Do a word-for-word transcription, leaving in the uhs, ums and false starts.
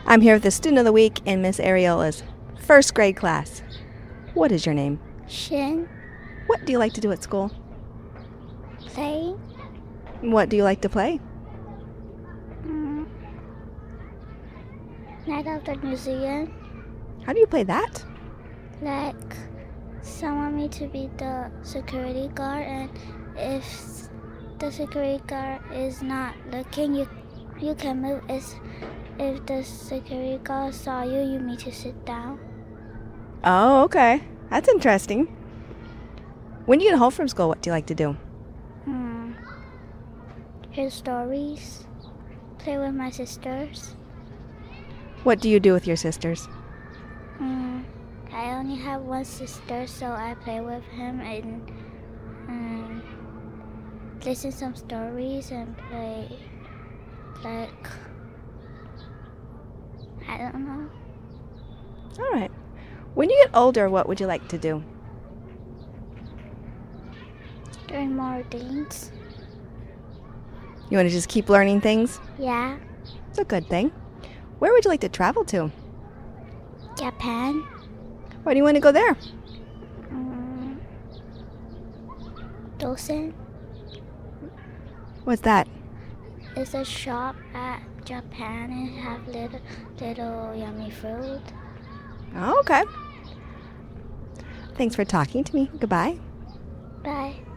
I'm here with the student of the week in Miss Ariola's first grade class. What is your name? Shin. What do you like to do at school? Play. What do you like to play? Mm. Night of the museum. How do you play that? Like, someone me to be the security guard, and if the security guard is not looking, you you can move. It's, if the security guard saw you, you need to sit down. Oh, okay. That's interesting. When you get home from school, what do you like to do? Hmm. Hear stories. Play with my sisters. What do you do with your sisters? Hmm. I only have one sister, so I play with him and um, listen some stories and play, like, I don't know. All right. When you get older, what would you like to do? Learn more things. You want to just keep learning things? Yeah. It's a good thing. Where would you like to travel to? Japan. Why do you want to go there? Um, Dosen. What's that? It's a shop at Japan and have little, little yummy fruit. Oh, okay. Thanks for talking to me. Goodbye. Bye.